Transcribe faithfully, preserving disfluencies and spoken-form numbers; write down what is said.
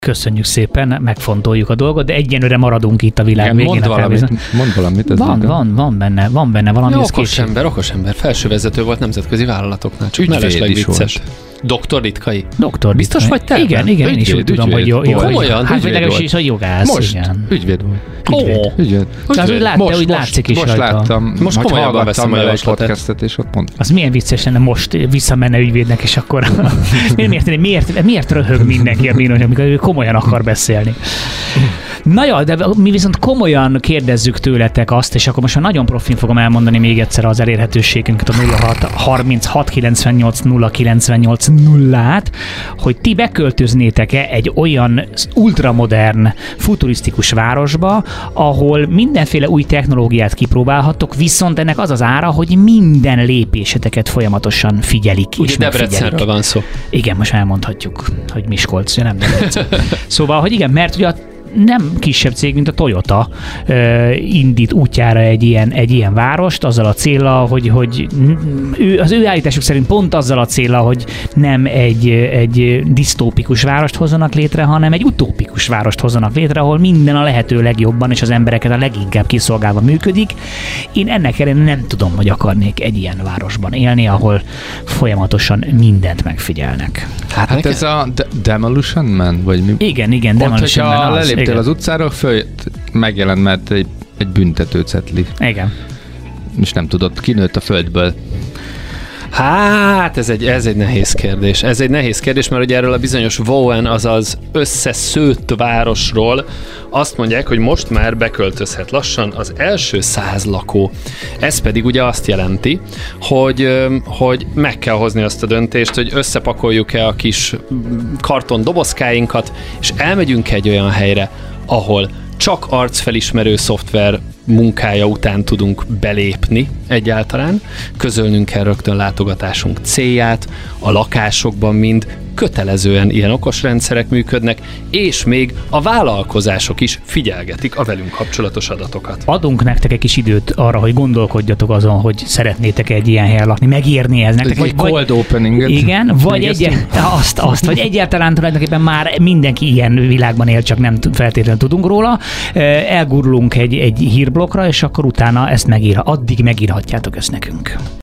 Köszönjük szépen, megfontoljuk a dolgot, de egyenlőre maradunk itt a világ Igen, végén. Mond valamit, mond valamit. Ez van, van, van benne, van benne valami. Ja, okos ember, okos ember. Felsővezető volt nemzetközi vállalatoknál. Csak mellesleg vicces. Doktor Ritkai. Doktor Biztos Ritkai. vagy te? Igen, igen, én is Ügyvéd, úgy tudom, ügyvéd. hogy jó. jó Komolyan? Hát, vagy Ügyvéd legalábbis volt. is, hogy jogász. Most Igen. ügyvéd volt. Ügyvéd. Ügyvéd. Az úgy lát, de úgy látszik is most rajta. láttam, Most hogy komolyabban veszem hallgattam a vele egy javaslatát. podcastet, és ott mondta. Az milyen vicces lenne most visszamenne ügyvédnek, és akkor miért, miért, miért, miért röhög mindenki a bíróság, amikor ő komolyan akar beszélni. Na jó, de mi viszont komolyan kérdezzük tőletek azt, és akkor most már nagyon profin fogom elmondani még egyszer az elérhetőségünket, a nulla hat harminchat kilencvennyolc nulla kilencvennyolc nullát, hogy ti beköltöznétek-e egy olyan ultramodern, futurisztikus városba, ahol mindenféle új technológiát kipróbálhattok, viszont ennek az az ára, hogy minden lépéseteket folyamatosan figyelik. Ugye és Debrecenről megfigyelik. van szó. Igen, most elmondhatjuk, hogy Miskolc, ja, nem Debrecen. Szóval, hogy igen, mert ugye a nem kisebb cég, mint a Toyota uh, indít útjára egy ilyen, egy ilyen várost, azzal a céllal, hogy, hogy ő, az ő állításuk szerint pont azzal a céllal, hogy nem egy, egy disztópikus várost hozzanak létre, hanem egy utópikus várost hozzanak létre, ahol minden a lehető legjobban és az embereket a leginkább kiszolgálva működik. Én ennek ellenére nem tudom, hogy akarnék egy ilyen városban élni, ahol folyamatosan mindent megfigyelnek. Hát, hát ez a De- Demolition Man? Vagy mi? Igen, igen, Ott, Demolition hogyha Man az, leléptél igen. az utcára, föl megjelent, mert egy, egy büntetőcetli, Igen. és nem tudott, kinőtt a földből. Hát, ez egy, ez egy nehéz kérdés. Ez egy nehéz kérdés, mert ugye erről a bizonyos Wowen, azaz összeszőtt városról azt mondják, hogy most már beköltözhet lassan az első száz lakó. Ez pedig ugye azt jelenti, hogy, hogy meg kell hozni azt a döntést, hogy összepakoljuk-e a kis karton dobozkáinkat, és elmegyünk egy olyan helyre, ahol csak arcfelismerő szoftver munkája után tudunk belépni egyáltalán, közölnünk kell rögtön látogatásunk célját, a lakásokban mind kötelezően ilyen okos rendszerek működnek, és még a vállalkozások is figyelgetik a velünk kapcsolatos adatokat. Adunk nektek egy kis időt arra, hogy gondolkodjatok azon, hogy szeretnétek egy ilyen helyen lakni, megérni ez nektek. Egy cold openinget. Igen, vagy egy, azt, azt, vagy egyáltalán tulajdonképpen már mindenki ilyen világban él, csak nem feltétlenül tudunk róla. Elgurulunk egy, egy hírblokkra, és akkor utána ezt megír, addig megírhatjátok ezt nekünk.